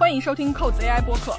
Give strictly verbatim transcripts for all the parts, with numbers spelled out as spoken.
欢迎收听扣子 A I 播客。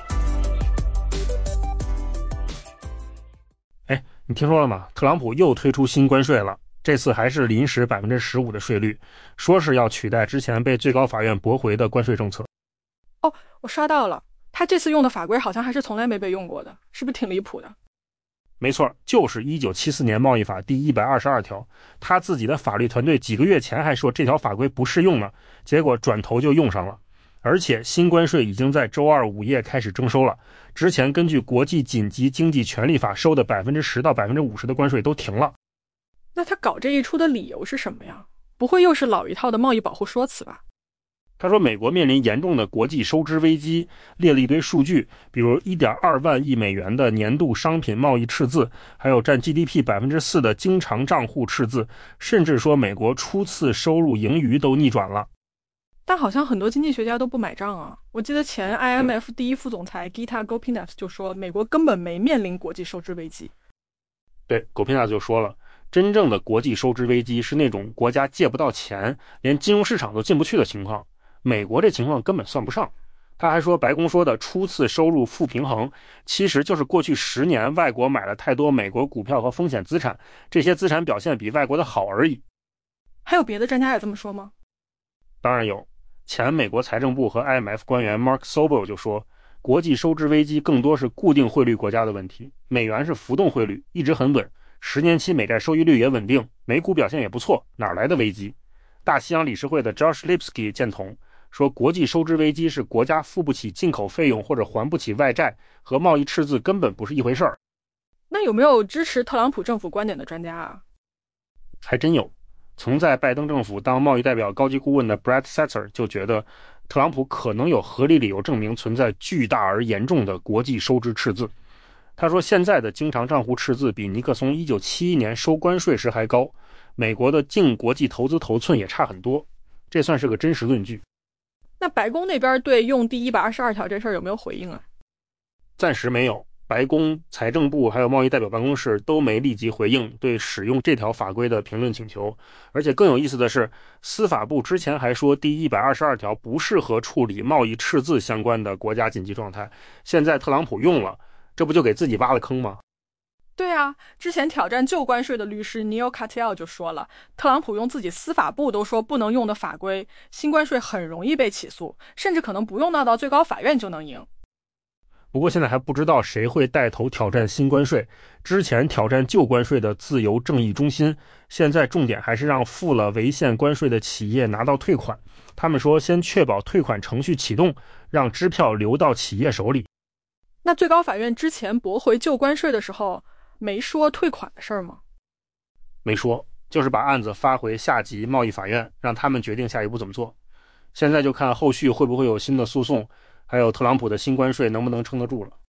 哎，你听说了吗？特朗普又推出新关税了，这次还是临时 百分之十五 的税率，说是要取代之前被最高法院驳回的关税政策。 哦，我刷到了，他这次用的法规好像还是从来没被用过的，是不是挺离谱的？ 没错，就是一九七四年贸易法第一百二十二条，他自己的法律团队几个月前还说这条法规不适用呢，结果转头就用上了。而且新关税已经在周二午夜开始征收了，之前根据国际紧急经济权利法收的 百分之十 到 百分之五十 的关税都停了。 那他搞这一出的理由是什么呀？不会又是老一套的贸易保护说辞吧？ 他说美国面临严重的国际收支危机，列了一堆数据，比如 一点二万亿美元的年度商品贸易赤字，还有占 G D P 百分之四 的经常账户赤字，甚至说美国初次收入盈余都逆转了。 但好像很多经济学家都不买账啊。我记得前 I M F 第一副总裁 Gita Gopinath 就说美国根本没面临国际收支危机。 对， Gopinath 就说了，真正的国际收支危机是那种国家借不到钱，连金融市场都进不去的情况，美国这情况根本算不上。他还说白宫说的初次收入负平衡，其实就是过去十年外国买了太多美国股票和风险资产，这些资产表现比外国的好而已。 还有别的专家也这么说吗？ 当然有，前美国财政部和 I M F 官员 Mark Sobel 就说，国际收支危机更多是固定汇率国家的问题，美元是浮动汇率，一直很稳，十年期美债收益率也稳定，美股表现也不错，哪来的危机？大西洋理事会的 Josh Lipsky 见同，说国际收支危机是国家付不起进口费用或者还不起外债，和贸易赤字根本不是一回事儿。 那有没有支持特朗普政府观点的专家啊？ 还真有。曾在拜登政府当贸易代表高级顾问的 Brad Setzer 就觉得，特朗普可能有合理理由证明存在巨大而严重的国际收支赤字。他说，现在的经常账户赤字比尼克松一九七一年收关税时还高，美国的净国际投资头寸也差很多，这算是个真实论据。 那白宫那边对用第一百二十二条这事儿有没有回应啊？ 暂时没有，白宫、财政部还有贸易代表办公室都没立即回应对使用这条法规的评论请求。而且更有意思的是，司法部之前还说第一百二十二条不适合处理贸易赤字相关的国家紧急状态，现在特朗普用了，这不就给自己挖了坑吗？ 对啊，之前挑战旧关税的律师 Neil Katyal 就说了，特朗普用自己司法部都说不能用的法规，新关税很容易被起诉，甚至可能不用闹到最高法院就能赢。 不过现在还不知道谁会带头挑战新关税，之前挑战旧关税的自由正义中心，现在重点还是让付了违宪关税的企业拿到退款。他们说先确保退款程序启动，让支票流到企业手里。 那最高法院之前驳回旧关税的时候没说退款的事儿吗？ 没说，就是把案子发回下级贸易法院，让他们决定下一步怎么做。现在就看后续会不会有新的诉讼，还有特朗普的新关税能不能撑得住了。